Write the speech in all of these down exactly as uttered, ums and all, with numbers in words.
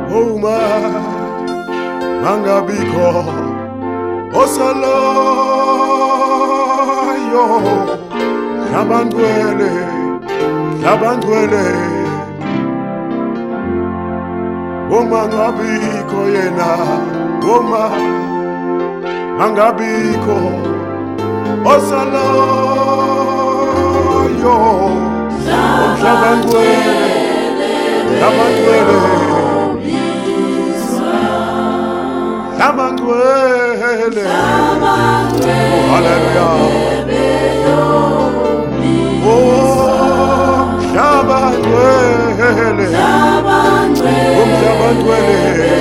uma mangabikho osalayo labantwele labantwele uma ngabikho yena uma mangabikho osalayo labantwele labantwele labantwele hallelujah oh labantwele labantwele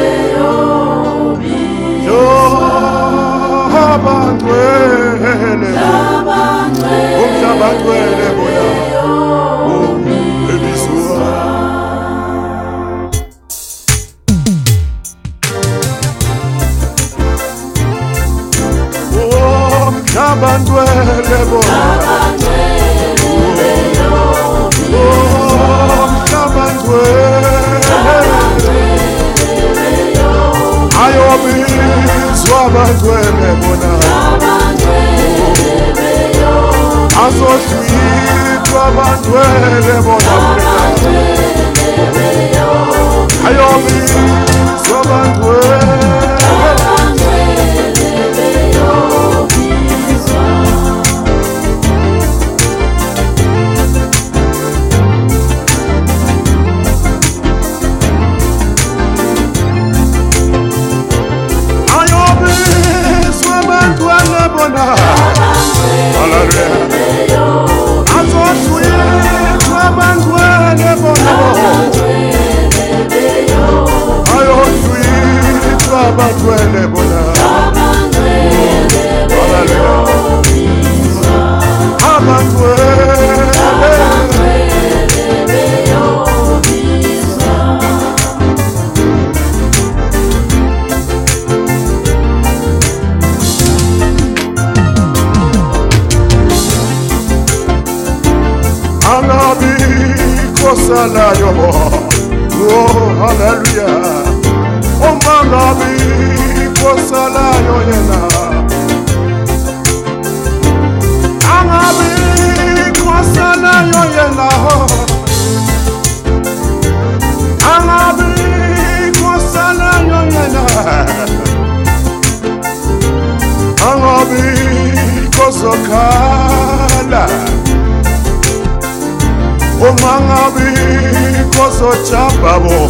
yo labantwele labantwele bona oh ebiswa Labantwele bona oh labantwele ayobizwa abantwele bona azohlwitwa abantwele bona ayobizwa abantwele Abantwele bona angabikho salayo oh hallelujah angabikho salayo yena angabikho salayo yena angabikho salayo yena angabikho sokhala umangabikho sojababo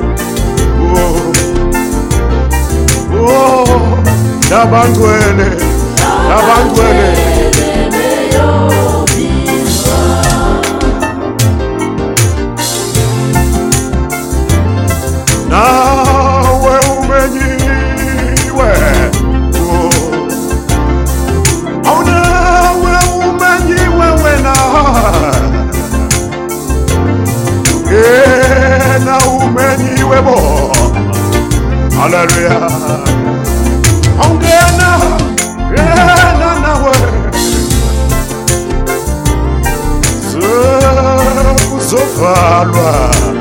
oh labantwele labantwele nawe umenyiwe oh nawe umenyiwe wena yena umenyiwe bo hallelujah ongena yena nawe zovalwa